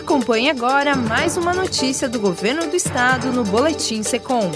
Acompanhe agora mais uma notícia do Governo do Estado no Boletim Secom.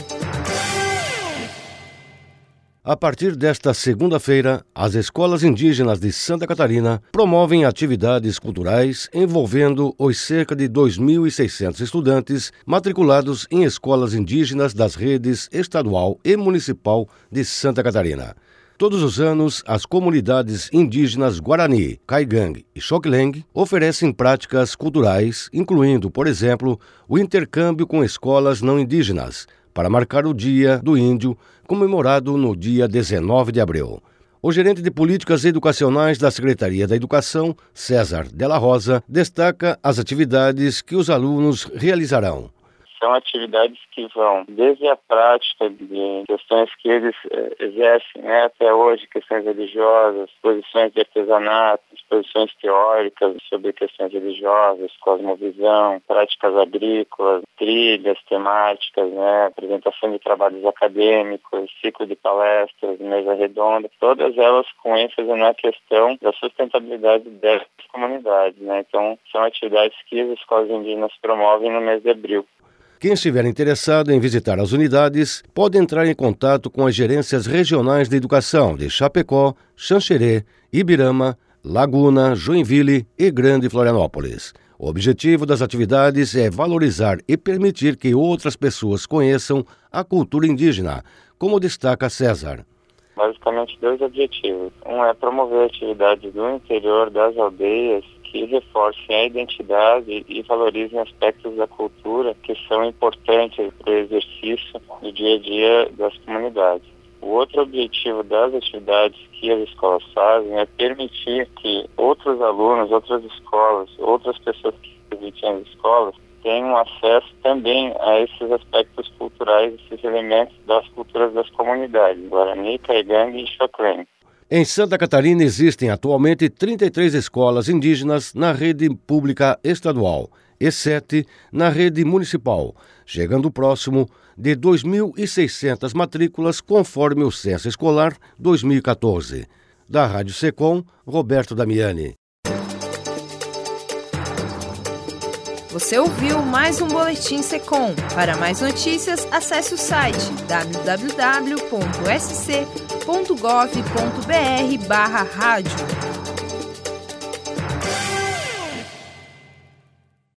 A partir desta segunda-feira, as escolas indígenas de Santa Catarina promovem atividades culturais envolvendo os cerca de 2.600 estudantes matriculados em escolas indígenas das redes estadual e municipal de Santa Catarina. Todos os anos, as comunidades indígenas Guarani, Caigangue e Xokleng oferecem práticas culturais, incluindo, por exemplo, o intercâmbio com escolas não indígenas, para marcar o Dia do Índio, comemorado no dia 19 de abril. O gerente de políticas educacionais da Secretaria da Educação, César Della Rosa, destaca as atividades que os alunos realizarão. São atividades que vão desde a prática de questões que eles exercem até hoje, questões religiosas, exposições de artesanato, exposições teóricas sobre questões religiosas, cosmovisão, práticas agrícolas, trilhas temáticas, apresentação de trabalhos acadêmicos, ciclo de palestras, mesa redonda, todas elas com ênfase na questão da sustentabilidade dessas comunidades. Então, são atividades que as escolas indígenas promovem no mês de abril. Quem estiver interessado em visitar as unidades pode entrar em contato com as gerências regionais de educação de Chapecó, Xanxerê, Ibirama, Laguna, Joinville e Grande Florianópolis. O objetivo das atividades é valorizar e permitir que outras pessoas conheçam a cultura indígena, como destaca César. Basicamente, dois objetivos. Um é promover atividades do interior das aldeias que reforcem a identidade e valorizem aspectos da cultura que são importantes para o exercício do dia a dia das comunidades. O outro objetivo das atividades que as escolas fazem é permitir que outros alunos, outras escolas, outras pessoas que visitem as escolas tenham acesso também a esses aspectos culturais, esses elementos das culturas das comunidades, Guarani, Caigangue e Xokleng. Em Santa Catarina existem atualmente 33 escolas indígenas na rede pública estadual e 7 na rede municipal, chegando próximo de 2.600 matrículas conforme o Censo Escolar 2014. Da Rádio Secom, Roberto Damiani. Você ouviu mais um Boletim Secom. Para mais notícias, acesse o site www.sc.gov.br/rádio.